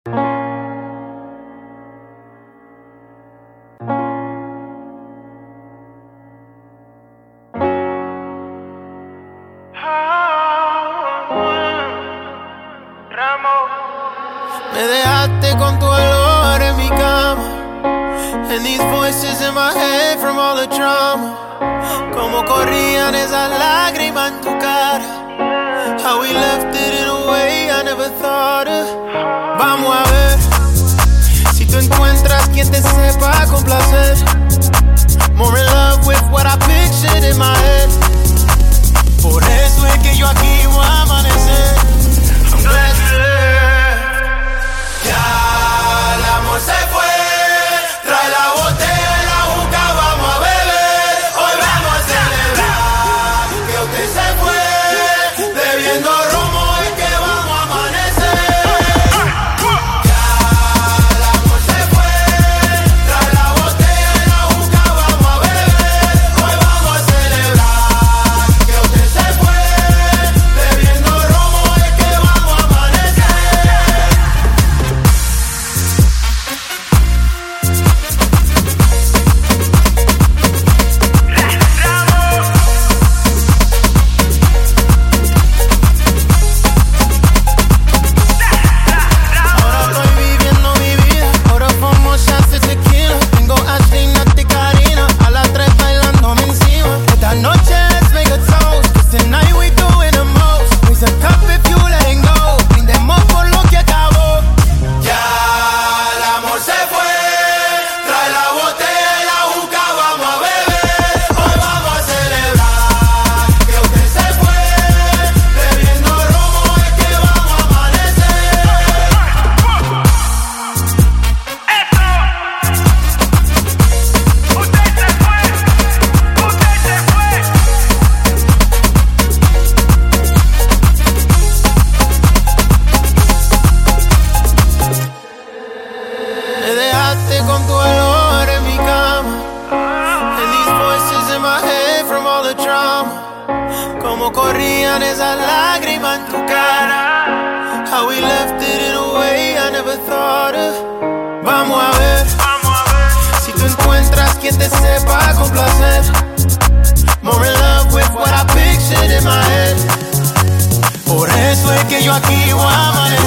Me dejaste con tu olor en mi cama, and these voices in my head from all the drama. Como corrían esas lágrimas en tu cara, how we left it in a way I never thought of. Vamos a ver si tú encuentras quien te sepa complacer. More in love with what I pictured in my head. Por eso es que yo aquí voy a amanecer. I'm glad you left. Ya el amor se fue. Trae la botella y la juca, vamos a beber. Hoy vamos a celebrar que usted se fue. Bebiendo romo y que vamos a amanecer. Ya el amor se fue. Trae la botella y la juca, vamos a beber. Hoy vamos a celebrar que usted se fue. Bebiendo romo y que vamos a amanecer. Ahora estoy viviendo mi vida. Ahora fumo shots de tequila. Tengo Ashley, Nati, Karina. A las 3 bailándome encima. Esta noche let's make a toast, 'cause tonight we doing the most. Raise a cup if you letting go. Brindemos por lo que acabó. Ya el amor se fue. Trae la botella y la juca, vamos a beber. Hoy vamos a celebrar que usted se fue. Bebiendo romo es que vamos a amanecer. Me dejaste con tu olor en mi cama, and these voices in my head from all the drama. Como corrían esas lágrimas en tu cara, how we left it in a way I never thought of. Vamos a ver si tú encuentras quien te sepa complacer. More in love with what I pictured in my head. Por eso es que yo aquí voy a amanecer.